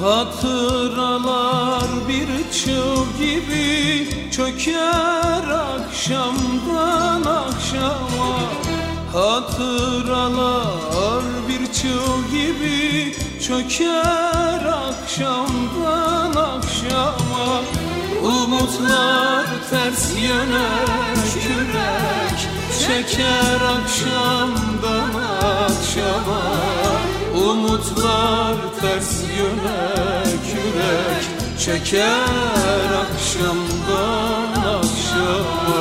Hatıralar bir çığ gibi çöker akşamdan akşama. Hatıralar bir çığ gibi çöker akşamdan akşama. Umutlar ters yöne kürek çeker akşamdan akşama. Umutlar ters yöne kürek çeker akşamdan akşama.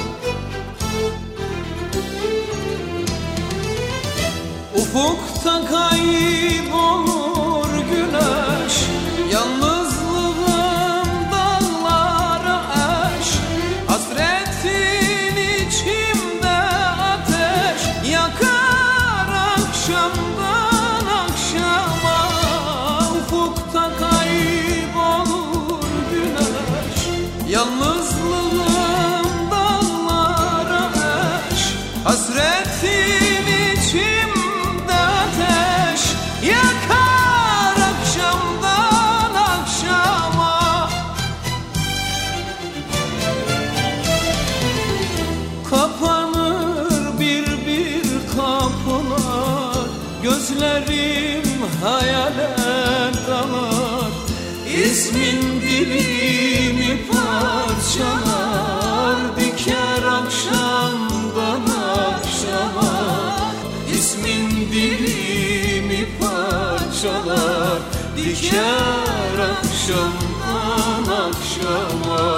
Ufukta kaybolur güneş, yalnızlığım dağlara eş. Hasretin içimde ateş yakar akşamdan akşama. Ufukta kaybolur güneş, yalnızlığım dağlara eş. Hasretin içimde ateş yakar akşamdan akşama. Kapanır bir bir kapılar, gözlerim hayale dalar. İsmin dilimi parçalar, diker akşamdan akşama. İsmin dilimi parçalar, diker akşamdan akşama.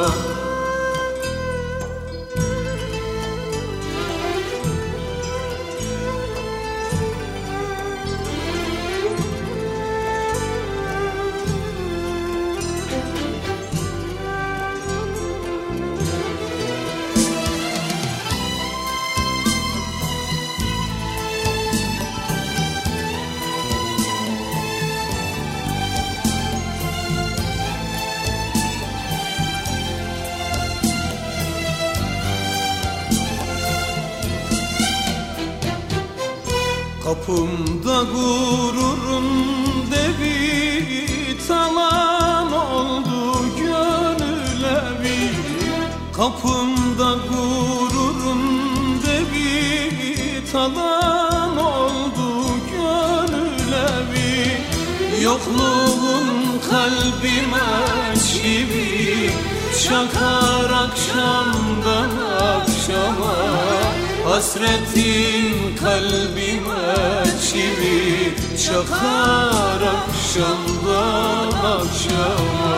Kapımda gururun devi talan oldu gönül evi. Kapımda gururun devi talan oldu gönül evi. Yokluğun kalbime çivi çakar akşamdan akşama. Hasretin kalbime çivi çakar akşamdan akşama.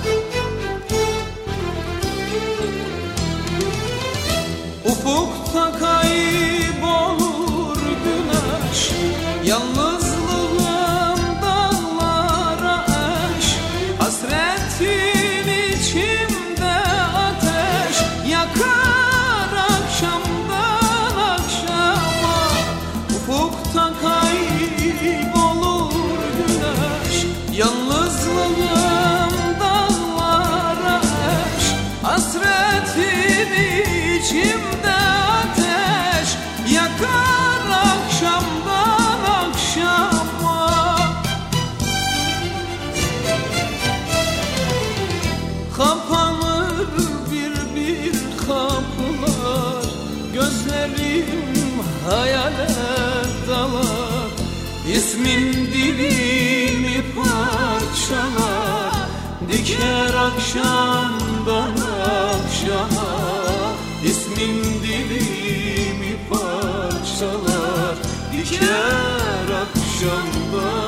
Ufukta kaybolur güneş, yalnızlığım dağlara eş. Hasretin içimde ateş yakar akşamdan akşama. Ufukta kaybolur güneş, yalnızlığım dağlara eş. Hasretin içimde ateş yakar akşamdan akşama. Kapanır bir bir kapılar, gözlerim hayale dalar. İsmin dilimi parçalar, diker akşamdan akşama. İsmin dilimi parçalar, diker akşamdan